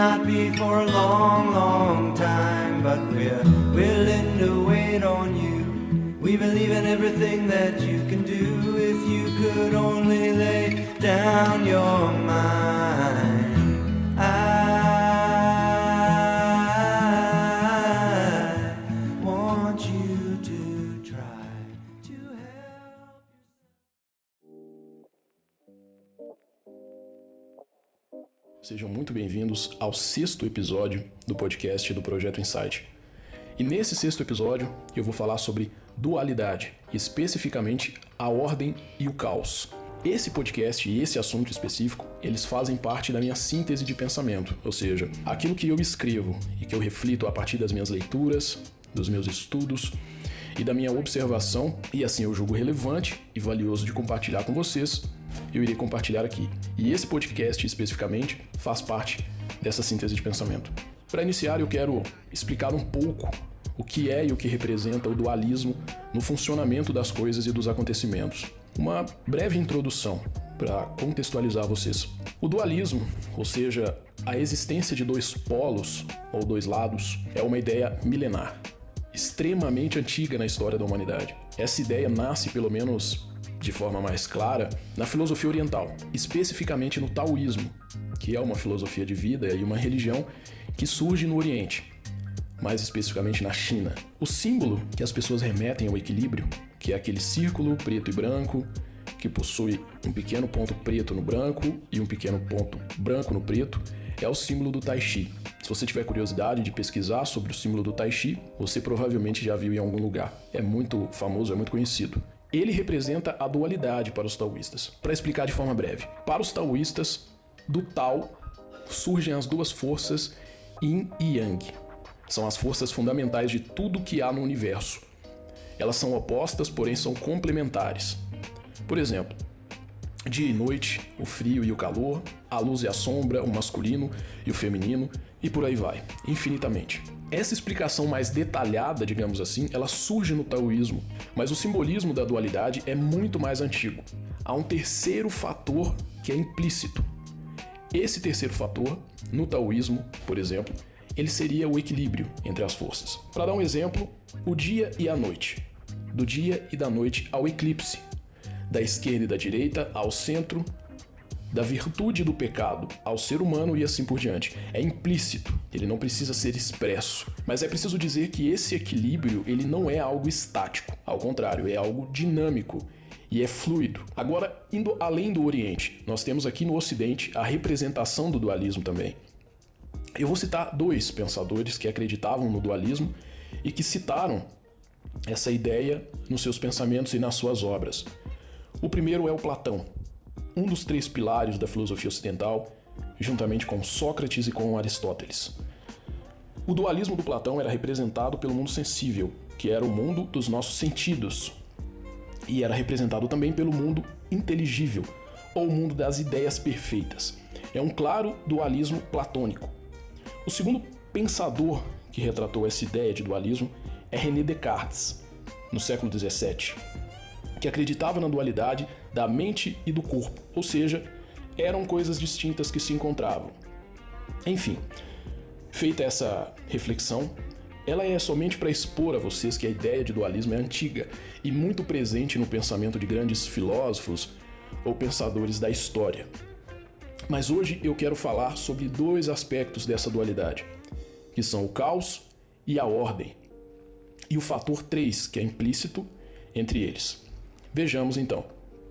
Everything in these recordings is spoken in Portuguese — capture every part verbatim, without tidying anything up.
not be for a long, long time, but we're willing to wait on you. We believe in everything that you can do if you could only lay down your mind. I want you to try to help. Sejam muito bem-vindos ao sexto episódio do podcast do Projeto Insight. E nesse sexto episódio eu vou falar sobre dualidade, especificamente a ordem e o caos. Esse podcast e esse assunto específico, eles fazem parte da minha síntese de pensamento, ou seja, aquilo que eu escrevo e que eu reflito a partir das minhas leituras, dos meus estudos e da minha observação, e assim eu julgo relevante e valioso de compartilhar com vocês, eu irei compartilhar aqui. E esse podcast especificamente faz parte dessa síntese de pensamento. Para iniciar, eu quero explicar um pouco o que é e o que representa o dualismo no funcionamento das coisas e dos acontecimentos. Uma breve introdução para contextualizar vocês. O dualismo, ou seja, a existência de dois polos ou dois lados, é uma ideia milenar, extremamente antiga na história da humanidade. Essa ideia nasce, pelo menos de forma mais clara, na filosofia oriental, especificamente no taoísmo, que é uma filosofia de vida e uma religião que surge no Oriente, mais especificamente na China. O símbolo que as pessoas remetem ao equilíbrio, que é aquele círculo preto e branco, que possui um pequeno ponto preto no branco e um pequeno ponto branco no preto, é o símbolo do Tai Chi. Se você tiver curiosidade de pesquisar sobre o símbolo do Tai Chi, você provavelmente já viu em algum lugar. É muito famoso, é muito conhecido. Ele representa a dualidade para os taoístas. Para explicar de forma breve, para os taoístas, do Tao surgem as duas forças Yin e Yang. São as forças fundamentais de tudo que há no universo. Elas são opostas, porém são complementares. Por exemplo, dia e noite, o frio e o calor, a luz e a sombra, o masculino e o feminino, e por aí vai, infinitamente. Essa explicação mais detalhada, digamos assim, ela surge no taoísmo, mas o simbolismo da dualidade é muito mais antigo. Há um terceiro fator que é implícito. Esse terceiro fator, no taoísmo, por exemplo, ele seria o equilíbrio entre as forças. Para dar um exemplo, o dia e a noite. Do dia e da noite ao eclipse. Da esquerda e da direita ao centro. Da virtude e do pecado ao ser humano e assim por diante. É implícito, ele não precisa ser expresso. Mas é preciso dizer que esse equilíbrio ele não é algo estático. Ao contrário, é algo dinâmico e é fluido. Agora, indo além do Oriente, nós temos aqui no Ocidente a representação do dualismo também. Eu vou citar dois pensadores que acreditavam no dualismo e que citaram essa ideia nos seus pensamentos e nas suas obras. O primeiro é o Platão, um dos três pilares da filosofia ocidental, juntamente com Sócrates e com Aristóteles. O dualismo do Platão era representado pelo mundo sensível, que era o mundo dos nossos sentidos, e era representado também pelo mundo inteligível, ou o mundo das ideias perfeitas. É um claro dualismo platônico. O segundo pensador que retratou essa ideia de dualismo é René Descartes, no século dezessete, que acreditava na dualidade da mente e do corpo, ou seja, eram coisas distintas que se encontravam. Enfim, feita essa reflexão, ela é somente para expor a vocês que a ideia de dualismo é antiga e muito presente no pensamento de grandes filósofos ou pensadores da história. Mas hoje eu quero falar sobre dois aspectos dessa dualidade, que são o caos e a ordem, e o fator três, que é implícito entre eles. Vejamos então.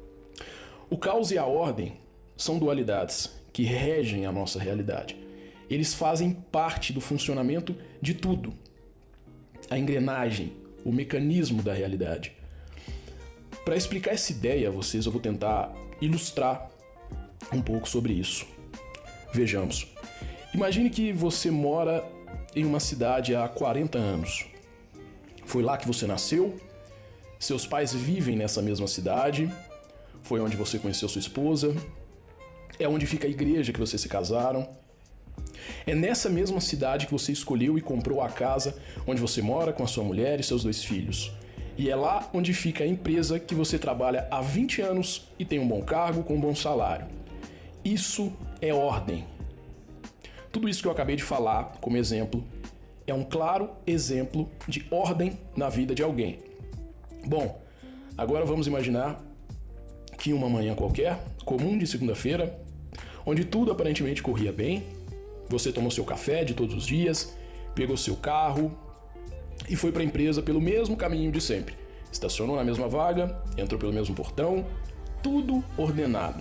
O caos e a ordem são dualidades que regem a nossa realidade. Eles fazem parte do funcionamento de tudo. A engrenagem, o mecanismo da realidade. Para explicar essa ideia a vocês, eu vou tentar ilustrar um pouco sobre isso. Vejamos. Imagine que você mora em uma cidade há quarenta anos. Foi lá que você nasceu, seus pais vivem nessa mesma cidade, foi onde você conheceu sua esposa, é onde fica a igreja que vocês se casaram. É nessa mesma cidade que você escolheu e comprou a casa onde você mora com a sua mulher e seus dois filhos. E é lá onde fica a empresa que você trabalha há vinte anos e tem um bom cargo com um bom salário. Isso é ordem. Tudo isso que eu acabei de falar como exemplo é um claro exemplo de ordem na vida de alguém. Bom, agora vamos imaginar que uma manhã qualquer, comum de segunda-feira, onde tudo aparentemente corria bem, você tomou seu café de todos os dias, pegou seu carro e foi para a empresa pelo mesmo caminho de sempre. Estacionou na mesma vaga, entrou pelo mesmo portão, tudo ordenado.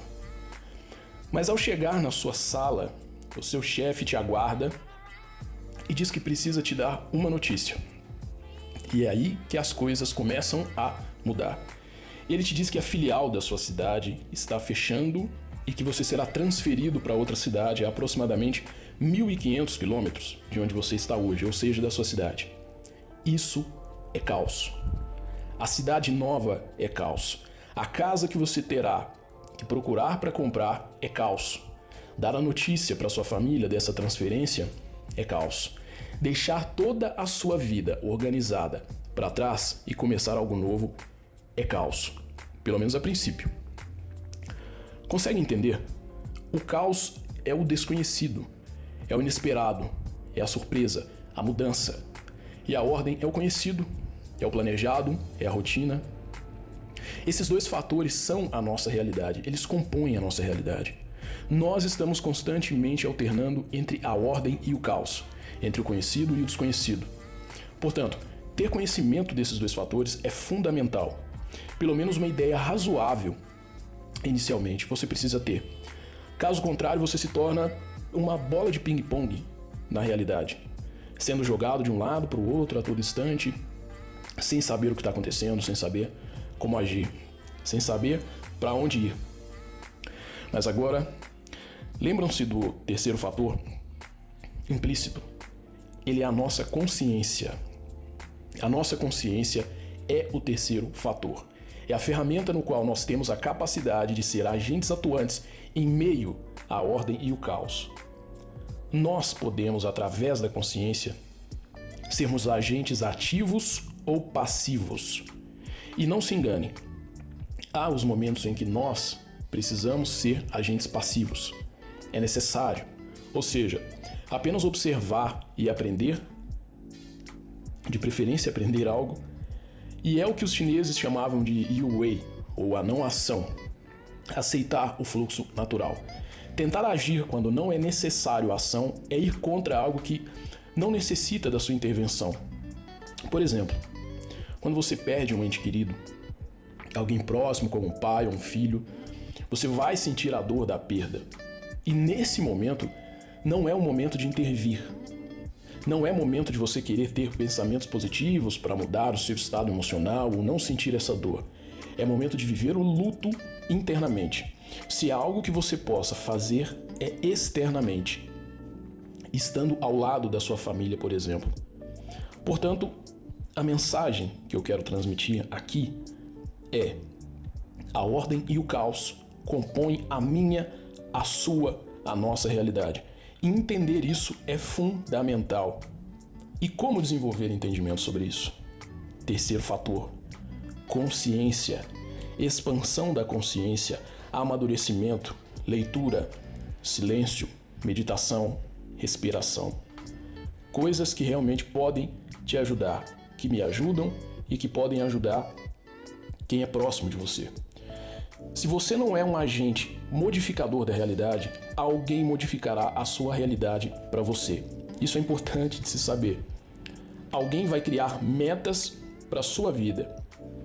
Mas ao chegar na sua sala, o seu chefe te aguarda e diz que precisa te dar uma notícia. E é aí que as coisas começam a mudar. Ele te diz que a filial da sua cidade está fechando e que você será transferido para outra cidade a aproximadamente mil e quinhentos quilômetros de onde você está hoje, ou seja, da sua cidade. Isso é caos. A cidade nova é caos. A casa que você terá que procurar para comprar é caos. Dar a notícia para sua família dessa transferência é caos. Deixar toda a sua vida organizada para trás e começar algo novo é caos. Pelo menos a princípio. Consegue entender? O caos é o desconhecido, é o inesperado, é a surpresa, a mudança. E a ordem é o conhecido, é o planejado, é a rotina. Esses dois fatores são a nossa realidade, eles compõem a nossa realidade. Nós estamos constantemente alternando entre a ordem e o caos, entre o conhecido e o desconhecido. Portanto, ter conhecimento desses dois fatores é fundamental. Pelo menos uma ideia razoável, inicialmente, você precisa ter. Caso contrário, você se torna uma bola de ping-pong na realidade, sendo jogado de um lado para o outro a todo instante, sem saber o que está acontecendo, sem saber como agir, sem saber para onde ir. Mas agora, lembram-se do terceiro fator? Implícito. Ele é a nossa consciência. A nossa consciência é o terceiro fator. É a ferramenta no qual nós temos a capacidade de ser agentes atuantes em meio à ordem e o caos. Nós podemos, através da consciência, sermos agentes ativos ou passivos. E não se engane, há os momentos em que nós precisamos ser agentes passivos. É necessário, ou seja, apenas observar e aprender, de preferência aprender algo, e é o que os chineses chamavam de Yu Wei, ou a não ação, aceitar o fluxo natural. Tentar agir quando não é necessário a ação é ir contra algo que não necessita da sua intervenção. Por exemplo, quando você perde um ente querido, alguém próximo como um pai ou um filho, você vai sentir a dor da perda. E nesse momento, não é o momento de intervir. Não é momento de você querer ter pensamentos positivos para mudar o seu estado emocional ou não sentir essa dor. É momento de viver o luto internamente. Se há algo que você possa fazer é externamente, estando ao lado da sua família, por exemplo. Portanto, a mensagem que eu quero transmitir aqui é: a ordem e o caos compõem a minha, a sua, a nossa realidade. E entender isso é fundamental. E como desenvolver entendimento sobre isso? Terceiro fator: consciência, expansão da consciência, amadurecimento, leitura, silêncio, meditação, respiração. Coisas que realmente podem te ajudar, que me ajudam e que podem ajudar quem é próximo de você. Se você não é um agente modificador da realidade, alguém modificará a sua realidade para você. Isso é importante de se saber. Alguém vai criar metas para a sua vida.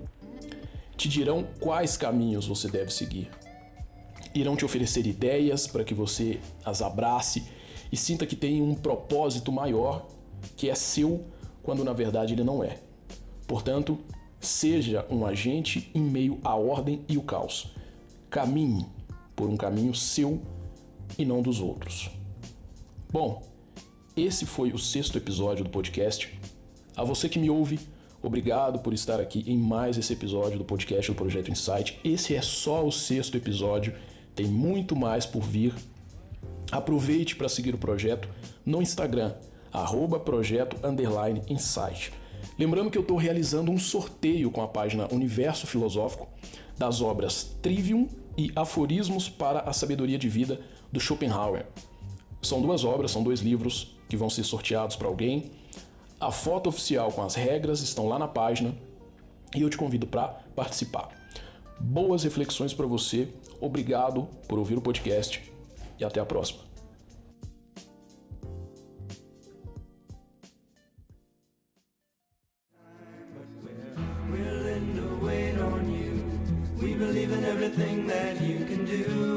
Te dirão quais caminhos você deve seguir. Irão te oferecer ideias para que você as abrace e sinta que tem um propósito maior que é seu, quando na verdade ele não é. Portanto, seja um agente em meio à ordem e o caos. Caminhe por um caminho seu e não dos outros. Bom, esse foi o sexto episódio do podcast. A você que me ouve, obrigado por estar aqui em mais esse episódio do podcast do Projeto Insight. Esse é só o sexto episódio, tem muito mais por vir. Aproveite para seguir o projeto no Instagram, arroba projeto underline insight. Lembrando que eu estou realizando um sorteio com a página Universo Filosófico das obras Trivium e Aforismos para a Sabedoria de Vida do Schopenhauer. São duas obras, são dois livros que vão ser sorteados para alguém. A foto oficial com as regras estão lá na página e eu te convido para participar. Boas reflexões para você, obrigado por ouvir o podcast e até a próxima. Believe in everything that you can do.